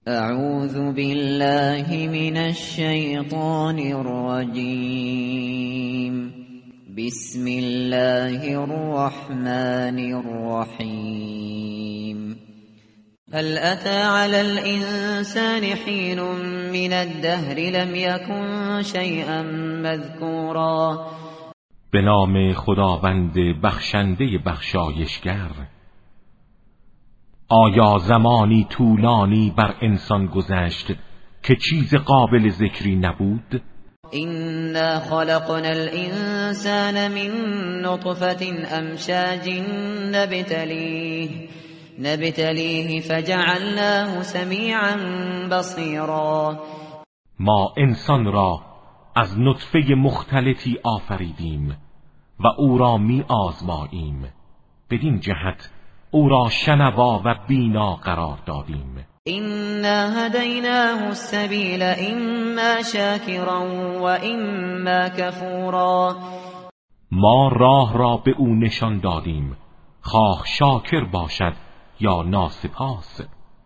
اعوذ بالله من الشیطان الرجیم. بسم الله الرحمن الرحیم. هل أتى على الإنسان حين من الدهر لم يكن شيئا مذكورا. به نام خداوند بخشنده بخشایشگر. آیا زمانی طولانی بر انسان گذشت که چیز قابل ذکری نبود؟ إنا خلقنا الإنسان من نطفة أمشاج نبتليه فجعلناه سمیعا بصیرا. ما انسان را از نطفه مختلطی آفریدیم و او را می آزماییم، بدین جهت او را شنوا و بینا قرار دادیم. إنا هدیناه السبیل اما شاکرا و اما کفورا. ما راه را به او نشان دادیم، خواه شاکر باشد یا ناسپاس.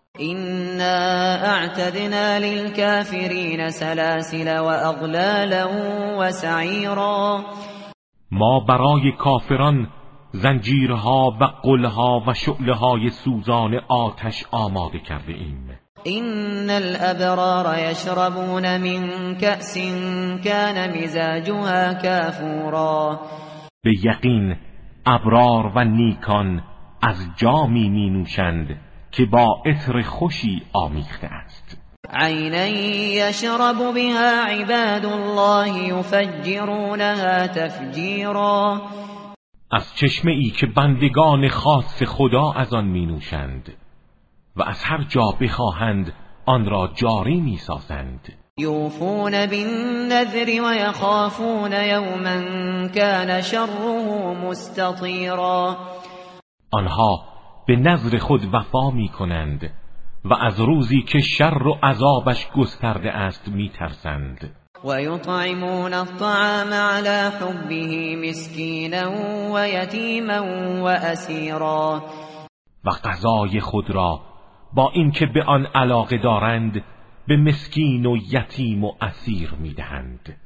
إنا اعتدنا للكافرین سلاسل و اغلالا و سعیرا. ما برای کافران زنجیرها و قلها و شعله‌های سوزان آتش آماده کرده ایم. إن الابرار یشربون من کأس کان مزاجها کافورا. به یقین ابرار و نیکان از جامی می نوشند که با عطر خوشی آمیخته است. عینا یشرب بها عباد الله یفجرونها تفجیرا. از چشمه ای که بندگان خاص خدا از آن می نوشند و از هر جا بخواهند آن را جاری می سازند. یوفون بالنذر و یخافون یوما کان شره مستطیرا. آنها به نذر خود وفا می کنند و از روزی که شر و عذابش گسترده است می ترسند. و یطعمون الطعام على حبه مسکینا و یتیما و اسیرا. و غذای خود را با اینکه به آن علاقه دارند به مسکین و یتیم و اسیر می دهند.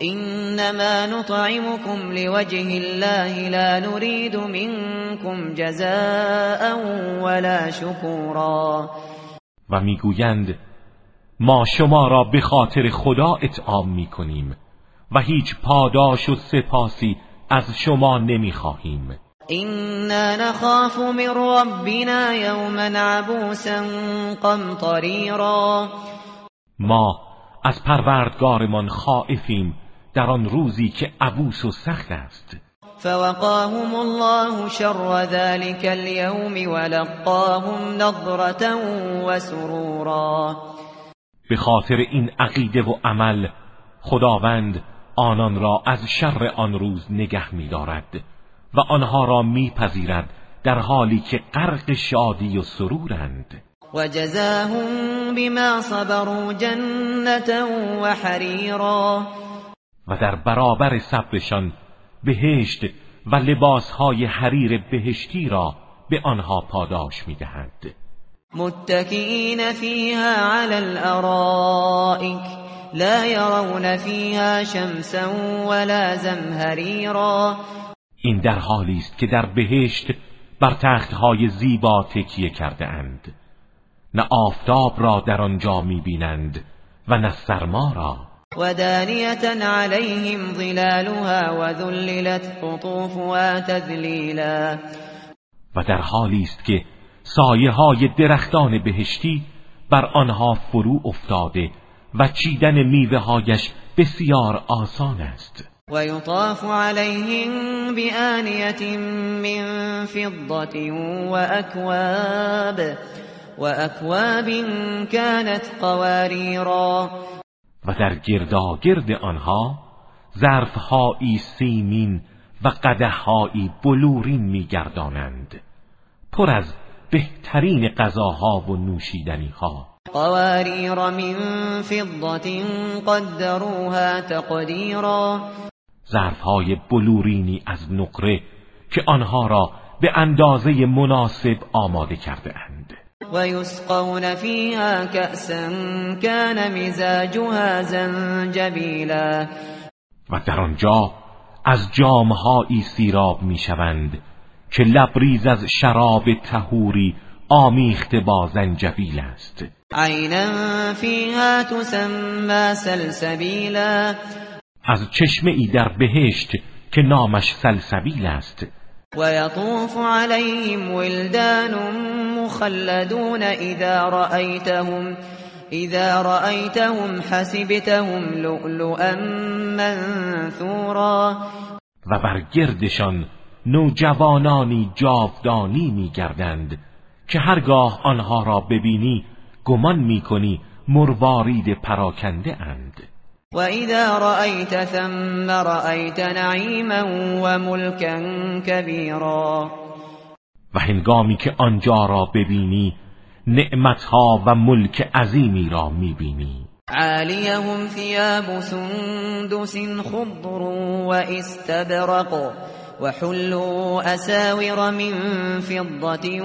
انما نطعمكم لوجه الله لا نريد منكم جزاء ولا شکورا. و میگویند ما شما را به خاطر خدا اطعام میکنیم و هیچ پاداش و سپاسی از شما نمیخواهیم. إنا نخاف من ربنا یوما عبوسا قمطریرا. ما از پروردگارمان خائفیم در آن روزی که عبوس و سخت است. فوقاهم الله شر ذلك اليوم ولقاهم نضرة و سرورا. به خاطر این عقیده و عمل خداوند آنان را از شر آن روز نگه می‌دارد و آنها را می‌پذیرد در حالی که غرق شادی و سرورند. و جزاهم بما صبروا جنة و حریرا. و در برابر صبرشان بهشت و لباسهای حریر بهشتی را به آنها پاداش می‌دهند. متکئین فیها علی الارائک لا یرون فیها شمسا ولا زمهریرا. این در حالی است که در بهشت بر تختهای زیبا تکیه کرده اند، نه آفتاب را در آنجا می‌بینند و نه سرما را. و دانیة علیهم ظلالها و ذللت قطوفها تذلیلا. و در حالی است که سایه های درختان بهشتی بر آنها فرو افتاده و چیدن میوه هایش بسیار آسان است. و یطاف علیهم بآنیة من فضة و اکواب کانت قواریرا. و در گرداگرد آنها ظرفهایی سیمین و قدحهایی بلورین می‌گردانند، پر از بهترین غذاها و نوشیدنیها. قواریر من فضة قدروها تقدیرا. ظرفهای بلورینی از نقره که آنها را به اندازه مناسب آماده کرده اند. ويسقون فيها كأسا كان مزاجها زنجبیلا و در آنجا از جامهایی سیراب میشوند که لبریز از شراب طهوری آمیخته با زنجبیل است. عینا فیها تسمى سلسبیلا از چشمه ای در بهشت که نامش سلسبیل است. و یطوف علیهم ولدان مخلدون اذا رأیتهم حسبتهم لؤلؤا منثورا و بر گردشان نوجوانانی جاودانی می‌گردند که هرگاه آنها را ببینی گمان می‌کنی مروارید پراکنده اند. و اذا رأیت ثم رأیت نعیما و ملکا کبیرا و هنگامی که آنجا را ببینی نعمتها و ملک عظیمی را می‌بینی. عالیهم ثياب سندس خضر و استبرق وحلوا أساور من فضة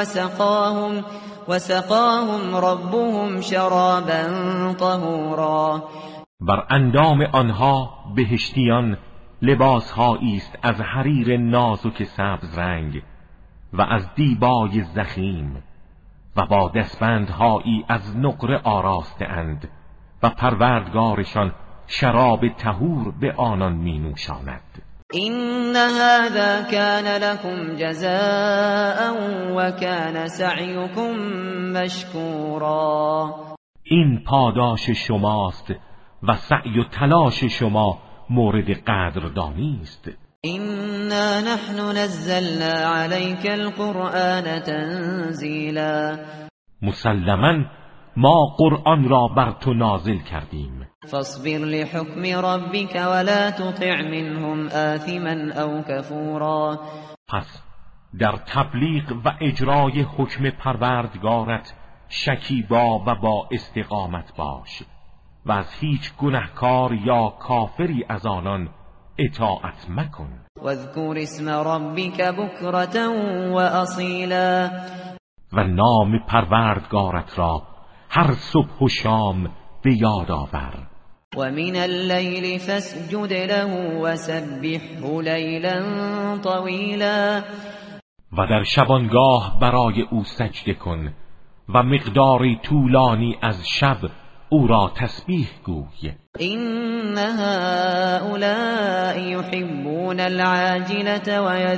وسقاهم ربهم شرابا طهورا بر اندام آنها بهشتیان لباسهایی است از حریر نازک سبز رنگ و از دیبای ضخیم و با دستبندهایی از نقره آراسته اند و پروردگارشان شراب طهور به آنان می نوشاند. این هذا كان لكم جزاء و كان سعيكم مشكورا این پاداش شماست و سعی و تلاش شما مورد قدردانی است. إنا نحن نزلنا عليك القرآن تنزيلا مسلماً ما قرآن را بر تو نازل کردیم. فاصبر لحكم ربك ولا تطع منهم آثما او كفورا پس در تبلیغ و اجرای حکم پروردگارت شکیبا و با استقامت باش و از هیچ گنهکار یا کافری از آنان اطاعت مکن. واذكر اسم ربك بكرة وأصيلا و نام پروردگارت را هر صبح و شام به یاد آور. ومن الليل فاسجد له وسبحه ليلا طويلا و در شبانگاه برای او سجده کن و مقداری طولانی از شب او را تسبیح گوی. إن هؤلاء يحبون العاجلة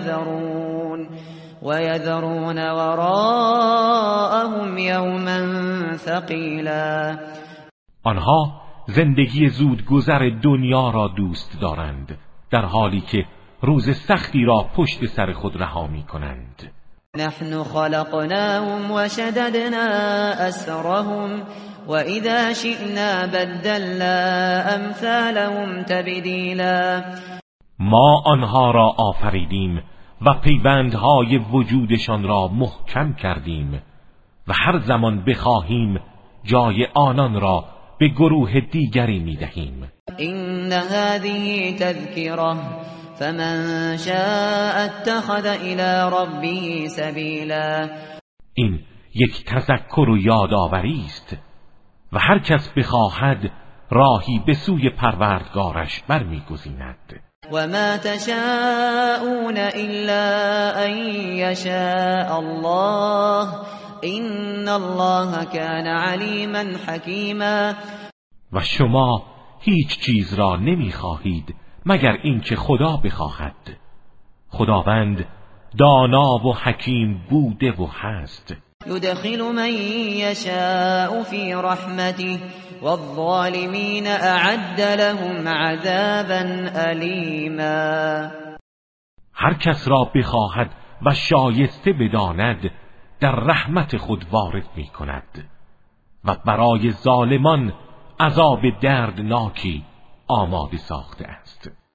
ويذرون وراءهم يوما ثقيلا آنها زندگی زودگذر دنیا را دوست دارند در حالی که روز سختی را پشت سر خود رها می کنند. نحن خلقناهم وشددنا أسرهم وإذا شئنا بدلنا أمثالهم تبدیلا ما آنها را آفریدیم و پیوندهای وجودشان را محکم کردیم و هر زمان بخواهیم جای آنان را به گروه دیگری میدهیم. این هذه تذکره فمن شاء اتخذ الى ربه سبیلا این یک تذکر و یادآوری است و هر کس بخواهد راهی به سوی پروردگارش برمیگزیند. و ما تشاءون الا ان یشاء الله این الله کان علیما حکیما و شما هیچ چیز را نمیخواهید مگر اینکه خدا بخواهد. خداوند دانا و حکیم بوده و هست. يدخل من يشاء في رحمته والظالمين اعد لهم عذابا الیما هر کس را بخواهد و شایسته بداند در رحمت خود وارد می کند و برای ظالمان عذاب دردناکی آماده ساخته است.